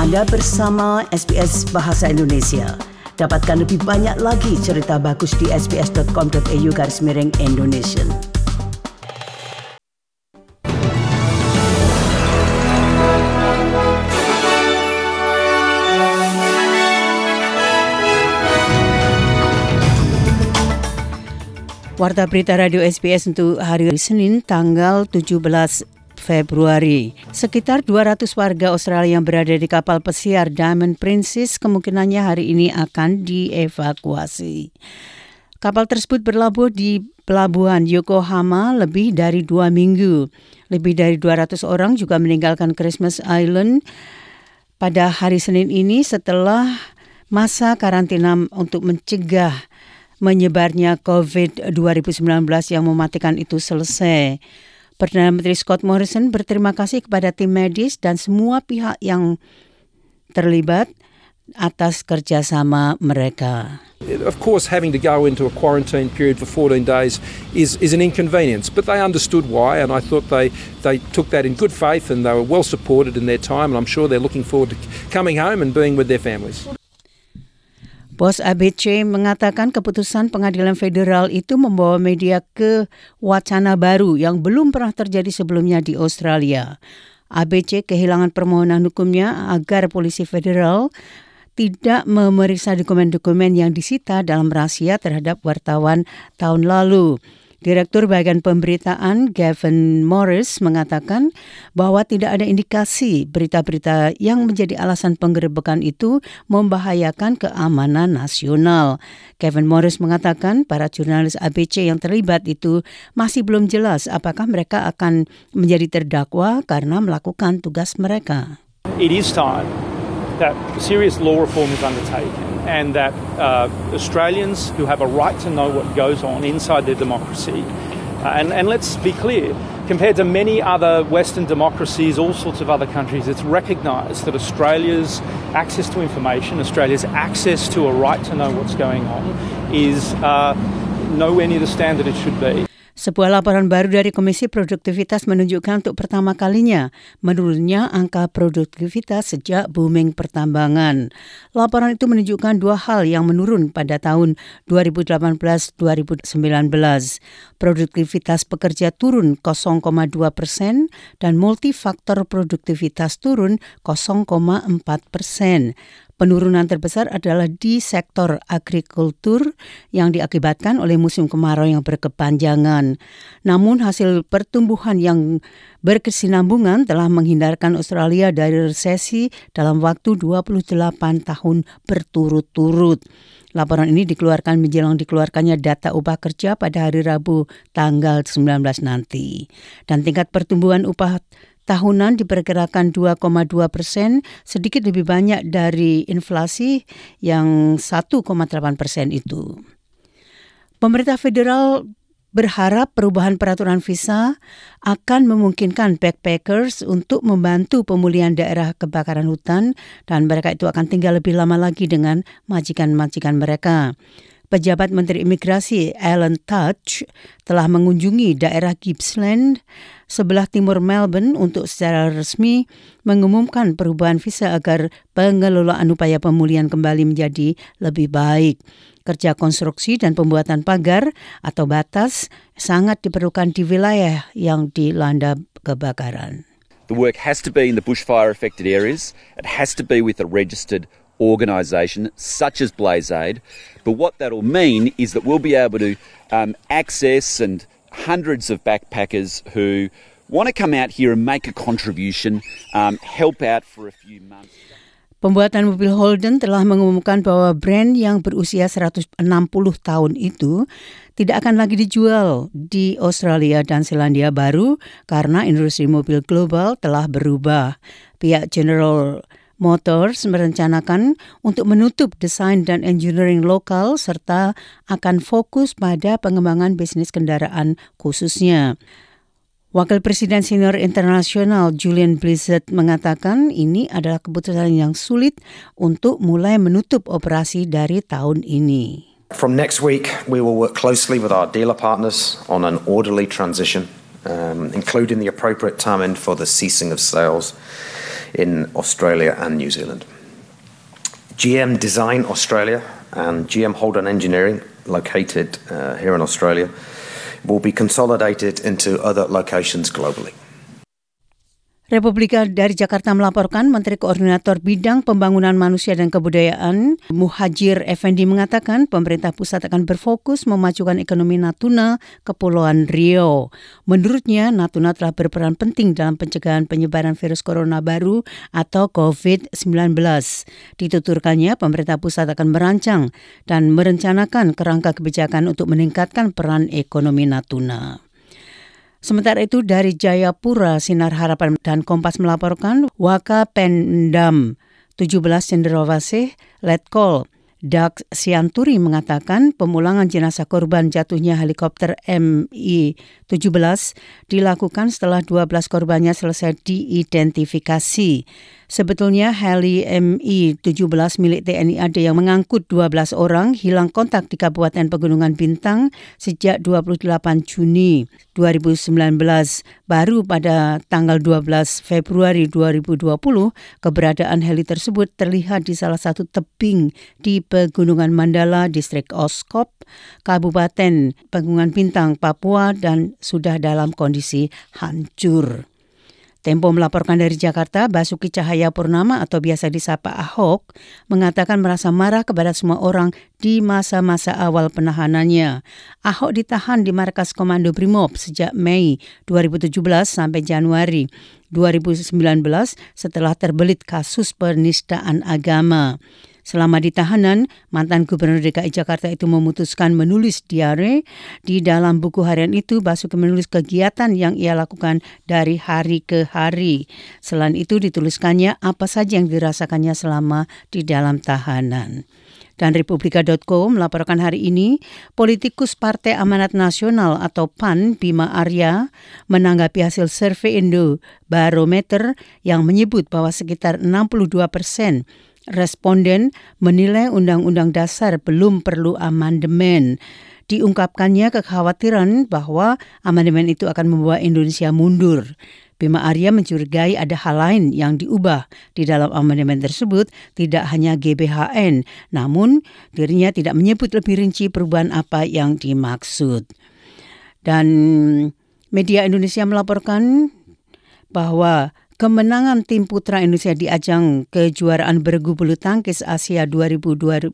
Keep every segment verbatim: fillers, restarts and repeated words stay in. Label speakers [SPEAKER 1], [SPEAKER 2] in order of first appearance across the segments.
[SPEAKER 1] Anda bersama S B S Bahasa Indonesia. Dapatkan lebih banyak lagi cerita bagus di sbs.com.au garis miring Indonesian. Warta berita Radio S B S untuk hari Senin tanggal tujuh belas Februari. Sekitar dua ratus warga Australia yang berada di kapal pesiar Diamond Princess kemungkinannya hari ini akan dievakuasi. Kapal tersebut berlabuh di pelabuhan Yokohama lebih dari dua minggu. Lebih dari dua ratus orang juga meninggalkan Christmas Island pada hari Senin ini setelah masa karantina untuk mencegah menyebarnya COVID dua ribu sembilan belas yang mematikan itu selesai. Perdana Menteri Scott Morrison berterima kasih kepada tim medis dan semua pihak yang terlibat atas kerjasama mereka.
[SPEAKER 2] Of course, having to go into a quarantine period for fourteen days is, is an inconvenience, but they understood why, and I thought they, they took that in good faith and they were well supported in their time, and I'm sure they're looking forward to coming home and being with their families.
[SPEAKER 1] Bos A B C mengatakan keputusan pengadilan federal itu membawa media ke wacana baru yang belum pernah terjadi sebelumnya di Australia. A B C kehilangan permohonan hukumnya agar polisi federal tidak memeriksa dokumen-dokumen yang disita dalam razia terhadap wartawan tahun lalu. Direktur Bagian Pemberitaan Gavin Morris mengatakan bahwa tidak ada indikasi berita-berita yang menjadi alasan penggerebekan itu membahayakan keamanan nasional. Gavin Morris mengatakan para jurnalis A B C yang terlibat itu masih belum jelas apakah mereka akan menjadi terdakwa karena melakukan tugas mereka.
[SPEAKER 3] It is time that serious law reform is undertaken. And that uh, Australians who have a right to know what goes on inside their democracy, uh, and, and let's be clear, compared to many other Western democracies, all sorts of other countries, it's recognised that Australia's access to information, Australia's access to a right to know what's going on is uh, nowhere near the standard it should be.
[SPEAKER 1] Sebuah laporan baru dari Komisi Produktivitas menunjukkan untuk pertama kalinya menurunnya angka produktivitas sejak booming pertambangan. Laporan itu menunjukkan dua hal yang menurun pada tahun dua ribu delapan belas dua ribu sembilan belas. Produktivitas pekerja turun nol koma dua persen dan multifaktor produktivitas turun nol koma empat persen. Penurunan terbesar adalah di sektor agrikultur yang diakibatkan oleh musim kemarau yang berkepanjangan. Namun hasil pertumbuhan yang berkesinambungan telah menghindarkan Australia dari resesi dalam waktu dua puluh delapan tahun berturut-turut. Laporan ini dikeluarkan menjelang dikeluarkannya data upah kerja pada hari Rabu tanggal sembilan belas nanti. Dan tingkat pertumbuhan upah tahunan diperkirakan dua koma dua persen, sedikit lebih banyak dari inflasi yang satu koma delapan persen itu. Pemerintah federal berharap perubahan peraturan visa akan memungkinkan backpackers untuk membantu pemulihan daerah kebakaran hutan dan mereka itu akan tinggal lebih lama lagi dengan majikan-majikan mereka. Pejabat Menteri Imigrasi Alan Tudge telah mengunjungi daerah Gippsland sebelah timur Melbourne untuk secara resmi mengumumkan perubahan visa agar pengelolaan upaya pemulihan kembali menjadi lebih baik. Kerja konstruksi dan pembuatan pagar atau batas sangat diperlukan di wilayah yang dilanda kebakaran.
[SPEAKER 4] The work has to be in the bushfire-affected areas. It has to be with a registered organisation such as Blaze Aid. But what that'll mean is that we'll be able to um, access and hundreds of backpackers who want to come out here and make a contribution, um, help out for a few months.
[SPEAKER 1] Pembuatan mobil Holden telah mengumumkan bahwa brand yang berusia seratus enam puluh tahun itu tidak akan lagi dijual di Australia dan Selandia Baru karena industri mobil global telah berubah. Pihak General Motors merencanakan untuk menutup desain dan engineering lokal serta akan fokus pada pengembangan bisnis kendaraan khususnya. Wakil Presiden Senior Internasional Julian Blizzard mengatakan ini adalah keputusan yang sulit untuk mulai menutup operasi dari tahun ini.
[SPEAKER 5] From next week, we will work closely with our dealer partners on an orderly transition, um, including the appropriate timing for the ceasing of sales. in Australia and New Zealand. G M Design Australia and G M Holden Engineering, located uh, here in Australia, will be consolidated into other locations globally.
[SPEAKER 1] Republika dari Jakarta melaporkan Menteri Koordinator Bidang Pembangunan Manusia dan Kebudayaan Muhajir Effendi mengatakan pemerintah pusat akan berfokus memajukan ekonomi Natuna, Kepulauan Riau. Menurutnya, Natuna telah berperan penting dalam pencegahan penyebaran virus corona baru atau covid sembilan belas. Dituturkannya, pemerintah pusat akan merancang dan merencanakan kerangka kebijakan untuk meningkatkan peran ekonomi Natuna. Sementara itu dari Jayapura, Sinar Harapan dan Kompas melaporkan Wakapendam tujuh belas Cendrawasih Letkol Dak Sianturi mengatakan pemulangan jenazah korban jatuhnya helikopter M I tujuh belas dilakukan setelah dua belas korbannya selesai diidentifikasi. Sebetulnya heli M I tujuh belas milik T N I A D yang mengangkut dua belas orang hilang kontak di Kabupaten Pegunungan Bintang sejak dua puluh delapan Juni dua ribu sembilan belas. Baru pada tanggal dua belas Februari dua ribu dua puluh, keberadaan heli tersebut terlihat di salah satu tebing di Pegunungan Mandala, Distrik Oskop, Kabupaten Pegunungan Bintang, Papua, dan sudah dalam kondisi hancur. Tempo melaporkan dari Jakarta, Basuki Cahayapurnama atau biasa disapa Ahok mengatakan merasa marah kepada semua orang di masa-masa awal penahanannya. Ahok ditahan di markas Komando Brimob sejak Mei dua ribu tujuh belas sampai Januari dua ribu sembilan belas setelah terbelit kasus penistaan agama. Selama di tahanan, mantan Gubernur D K I Jakarta itu memutuskan menulis diare. Di dalam buku harian itu, Basuki menulis kegiatan yang ia lakukan dari hari ke hari. Selain itu, dituliskannya apa saja yang dirasakannya selama di dalam tahanan. Dan Republika titik co melaporkan hari ini, politikus Partai Amanat Nasional atau P A N, Bima Arya, menanggapi hasil survei Indo Barometer yang menyebut bahwa sekitar enam puluh dua persen responden menilai Undang-Undang Dasar belum perlu amandemen. Diungkapkannya kekhawatiran bahwa amandemen itu akan membawa Indonesia mundur. Bima Arya mencurigai ada hal lain yang diubah di dalam amandemen tersebut, tidak hanya G B H N, namun dirinya tidak menyebut lebih rinci perubahan apa yang dimaksud. Dan media Indonesia melaporkan bahwa kemenangan tim putra Indonesia di ajang kejuaraan bergu bulu tangkis Asia dua ribu dua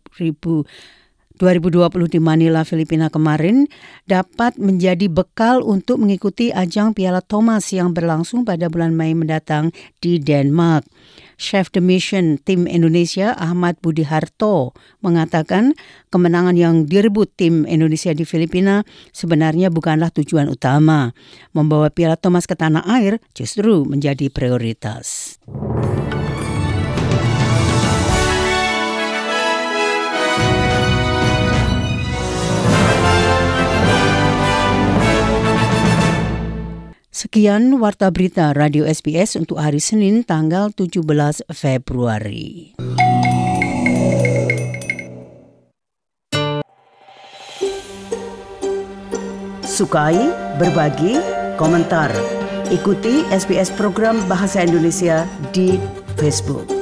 [SPEAKER 1] puluh di Manila, Filipina kemarin dapat menjadi bekal untuk mengikuti ajang Piala Thomas yang berlangsung pada bulan Mei mendatang di Denmark. Chef de Mission tim Indonesia Ahmad Budi Harto mengatakan kemenangan yang direbut tim Indonesia di Filipina sebenarnya bukanlah tujuan utama. Membawa Piala Thomas ke tanah air justru menjadi prioritas. Sekian Warta Berita Radio S B S untuk hari Senin tanggal tujuh belas Februari. Sukai, berbagi, komentar. Ikuti S B S program Bahasa Indonesia di Facebook.